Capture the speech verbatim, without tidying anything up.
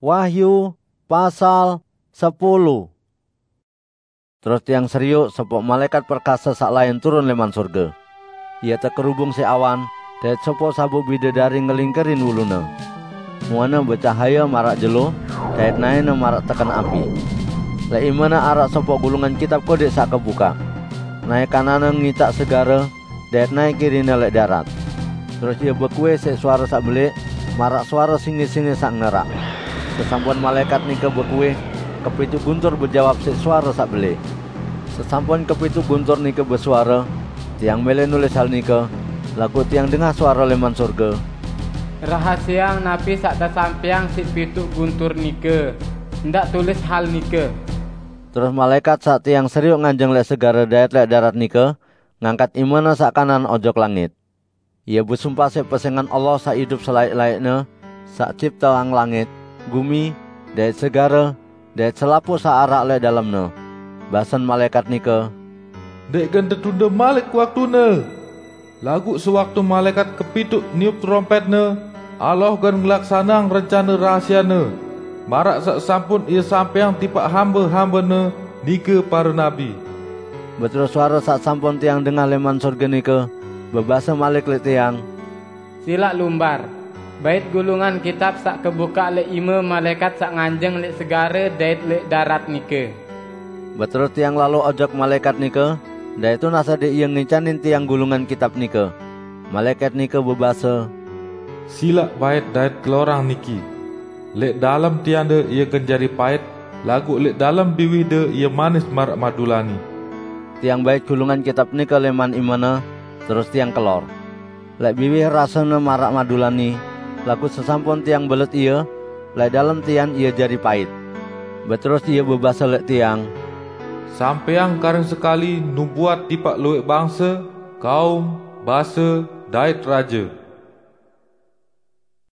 Wahyu pasal sepuluh. Terus tiang seriuk sepok malaikat perkasa sak lain turun leman surga. Ia terkerubung si awan, dan sepok sabuk bidadari ngelingkerin wuluna. Muana bercahaya marak jelo, dan naina marak tekan api. Lai mana arak sepok gulungan kitab kodek sak kebuka. Naik kanana ngitak segara, dan naik kirina lek darat. Terus ia berkue sek suara sak belik, marak suara singi-singi sak ngerak. Sesampun malaikat nika berkue, kepitu guntur berjawab sek suara sak belik. Sesampun kepitu guntur nika bersuara, tiang mele nulis hal nika, laku tiang dengar suara leman surga. Rahasia napi sak tersampiang si pitu guntur nika, ndak tulis hal nika. Terus malaikat sak tiang seriuk nganjeng lek segara dayat lek darat nika, ngangkat imana sak kanan ojok langit. Ia bersumpah sek pesengan Allah sak hidup selaik-laikna, sak cipta ang langit, bumi, dayat segara, dayat selapu sak arak lek dalamna. Basan malaikat nika, dek kan tertunda malik waktuna. Lagu sewaktu malaikat kepituk niup trompetna, Allah kan ngelaksanang rencana rahasiana. Marak sak sampun ia sampeang tipak hamba-hambana nika para nabi. Betul suara sak sampun tiang dengar leman surga nika, bebasa malik lek tiang. Silak lumbar. Bait gulungan kitab sak kebuka lek ima malaikat sak nganjeng lek segara dait lek darat nika. Betul tiang lalu ojok malaikat nika, dah itu nasa de yang ngincanin tiang gulungan kitab nika. Malaikat nika berbasa, silak bait dait kelorang niki. Lek dalam tianda ia kan jadi pait, lagu lek dalam biwida ia manis marak madulani. Tiang bait gulungan kitab nika leman imana, terus tiang kelor. Lek biwih rasana marak madulani, laku sesampun tiang belet ia, lek dalam tiang ia jadi pait. Beterus ia berbasa lek tiang, sampeang kareng sekali nubuat tipak luwek bangsa, kaum, bahasa, dait raja.